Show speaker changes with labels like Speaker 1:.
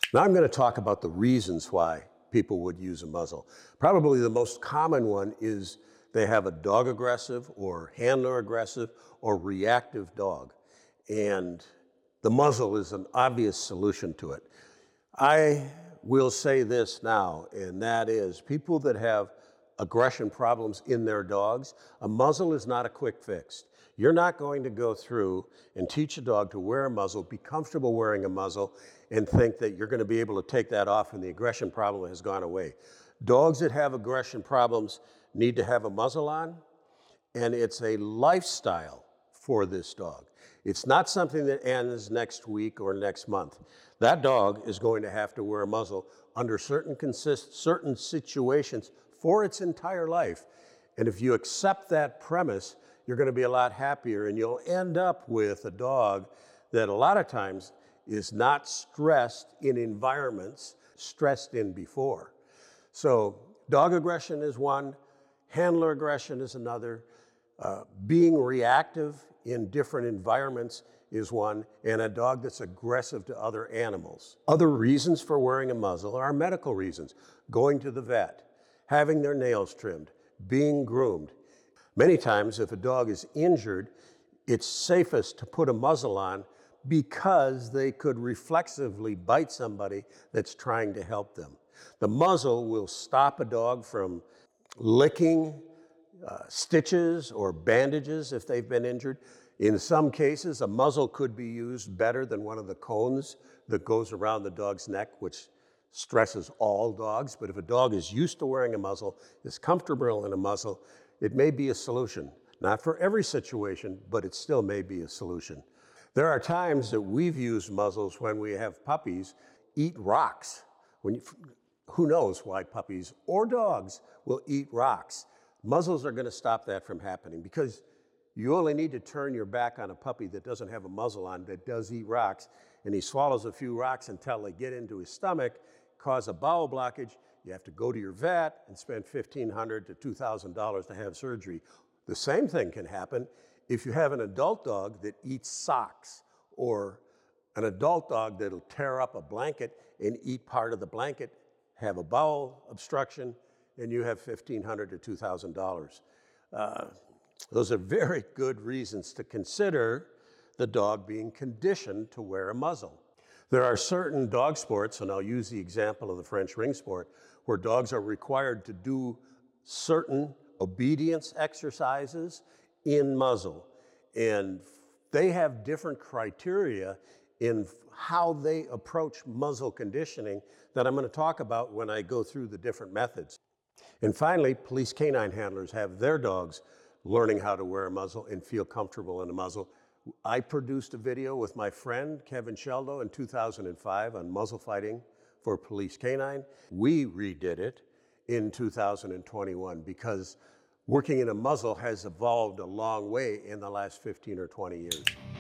Speaker 1: Now I'm going to talk about the reasons why people would use a muzzle. Probably the most common one is they have a dog aggressive or handler aggressive or reactive dog. And the muzzle is an obvious solution to it. I will say this now, and that is people that have aggression problems in their dogs, a muzzle is not a quick fix. You're not going to go through and teach a dog to wear a muzzle, be comfortable wearing a muzzle, and think that you're going to be able to take that off and the aggression problem has gone away. Dogs that have aggression problems need to have a muzzle on, and it's a lifestyle for this dog. It's not something that ends next week or next month. That dog is going to have to wear a muzzle under certain situations for its entire life. And if you accept that premise, you're going to be a lot happier, and you'll end up with a dog that a lot of times is not stressed in environments stressed in before. So dog aggression is one, handler aggression is another, being reactive in different environments is one, and a dog that's aggressive to other animals. Other reasons for wearing a muzzle are medical reasons: going to the vet, having their nails trimmed, being groomed. Many times, if a dog is injured, it's safest to put a muzzle on because they could reflexively bite somebody that's trying to help them. The muzzle will stop a dog from licking stitches or bandages if they've been injured. In some cases, a muzzle could be used better than one of the cones that goes around the dog's neck, which stresses all dogs. But if a dog is used to wearing a muzzle, is comfortable in a muzzle, it may be a solution. Not for every situation, but it still may be a solution. There are times that we've used muzzles when we have puppies eat rocks. Who knows why puppies or dogs will eat rocks? Muzzles are going to stop that from happening, because you only need to turn your back on a puppy that doesn't have a muzzle on, that does eat rocks, and he swallows a few rocks until they get into his stomach, cause a bowel blockage. You have to go to your vet and spend $1,500 to $2,000 to have surgery. The same thing can happen if you have an adult dog that eats socks, or an adult dog that'll tear up a blanket and eat part of the blanket, have a bowel obstruction, and you have $1,500 to $2,000. Those are very good reasons to consider the dog being conditioned to wear a muzzle. There are certain dog sports, and I'll use the example of the French ring sport, where dogs are required to do certain obedience exercises in muzzle. And they have different criteria in how they approach muzzle conditioning that I'm going to talk about when I go through the different methods. And finally, police canine handlers have their dogs learning how to wear a muzzle and feel comfortable in a muzzle. I produced a video with my friend Kevin Sheldo in 2005 on muzzle fighting for police canine. We redid it in 2021 because working in a muzzle has evolved a long way in the last 15 or 20 years.